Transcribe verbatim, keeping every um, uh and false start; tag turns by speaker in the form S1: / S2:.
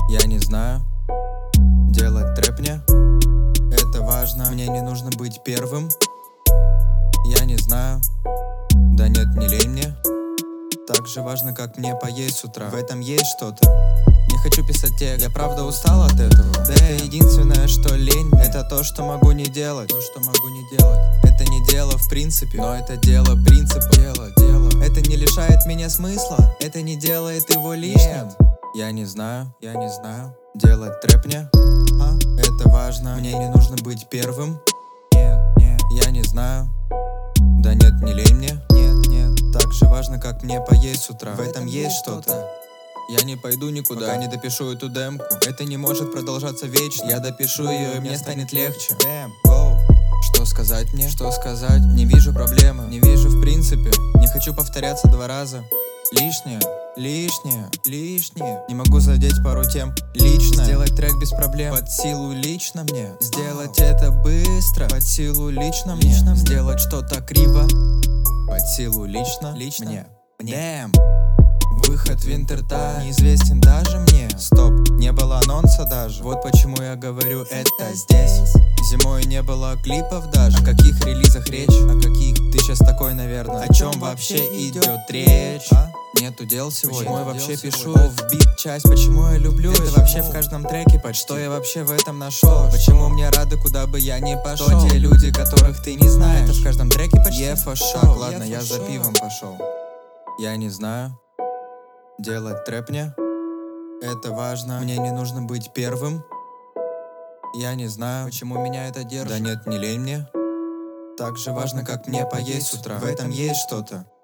S1: Я не знаю, делать трэп мне это важно. Мне не нужно быть первым. Я не знаю, да нет, не лень мне. Так же важно, как мне поесть с утра. В этом есть что-то. Не хочу писать текст, я правда устал от этого. Да это единственное, что лень мне. Это то, что могу не делать. То, что могу не делать. Это не дело в принципе, но это дело принципа. Дело, дело. Это не лишает меня смысла. Это не делает его лишним. Нет. Я не знаю, я не знаю. Делать трэп мне, а? Это важно. Мне не нужно быть первым. Нет, нет. Я не знаю. Да нет, не лень мне. Нет, нет. Так же важно, как мне поесть с утра. В этом есть что-то. Я не пойду никуда, пока не допишу эту демку. Это не может продолжаться вечно. Я допишу ее, и мне станет легче. Damn, go. Что сказать мне? Что сказать? Не вижу проблемы, не вижу в принципе. Не хочу повторяться два раза. Лишнее, лишнее, лишнее. Не могу задеть пару тем лично. Сделать трек без проблем под силу лично мне. Сделать это быстро под силу лично мне. Сделать что-то криво под силу лично, лично мне. Damn. Выход в интертайм неизвестен даже мне. Стоп, не было анонса даже. Вот почему я говорю это здесь. Зимой не было клипов даже. О каких релизах речь? О каких? Ты сейчас такой, наверное. О чем вообще идет речь? А? Нету дел сегодня. Почему я вообще пишу в бит часть? Почему я люблю это вообще в каждом треке почти? Что я вообще в этом нашел? Почему мне рады, куда бы я ни пошел? Кто те люди, которых ты не знаешь? Это в каждом треке почти. Ефа шоу. Так, ладно, я за пивом пошел. Я не знаю. Делать трэп мне это важно. Мне не нужно быть первым. Я не знаю, почему меня это держит. Да нет, не лень мне. Так же важно, как мне поесть с утра. В этом есть что-то.